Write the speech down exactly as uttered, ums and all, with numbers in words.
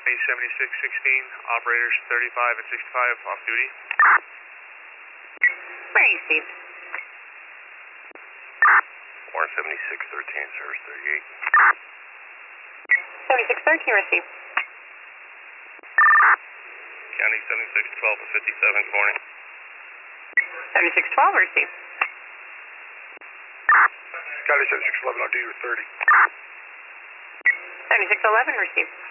seventy-six sixteen, operators thirty-five and sixty-five off duty. Where are you, Steve? Warren seventy-six thirteen, service thirty-eight. seventy-six thirteen, received. County seventy-six twelve and fifty-seven, good morning. seventy-six twelve, received. County seventy-six eleven on duty with thirty. seventy-six eleven, received.